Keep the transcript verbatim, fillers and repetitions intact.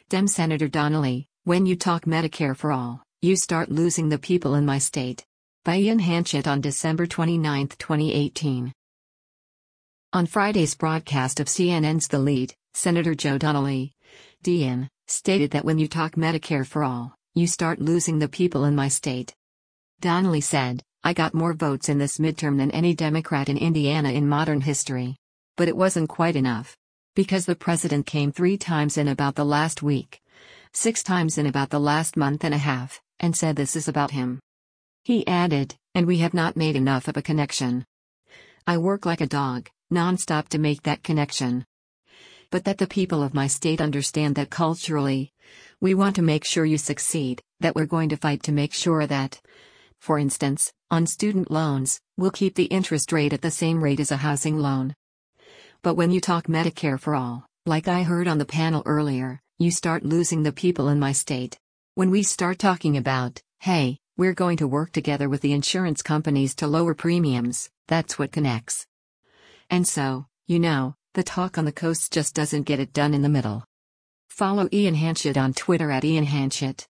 Dem Senator Donnelly, when you talk Medicare for all, you start losing the people in my state. By Ian Hanchett on December twenty-ninth, twenty eighteen. On Friday's broadcast of C N N's The Lead, Senator Joe Donnelly, D N, stated that when you talk Medicare for all, you start losing the people in my state. Donnelly said, I got more votes in this midterm than any Democrat in Indiana in modern history. But it wasn't quite enough. Because the president came three times in about the last week, six times in about the last month and a half, and said this is about him. He added, and we have not made enough of a connection. I work like a dog, nonstop to make that connection. But that the people of my state understand that culturally, we want to make sure you succeed, that we're going to fight to make sure that, for instance, on student loans, we'll keep the interest rate at the same rate as a housing loan. But when you talk Medicare for all, like I heard on the panel earlier, you start losing the people in my state. When we start talking about, hey, we're going to work together with the insurance companies to lower premiums, that's what connects. And so, you know, the talk on the coast just doesn't get it done in the middle. Follow Ian Hanchett on Twitter at Ian Hanchett.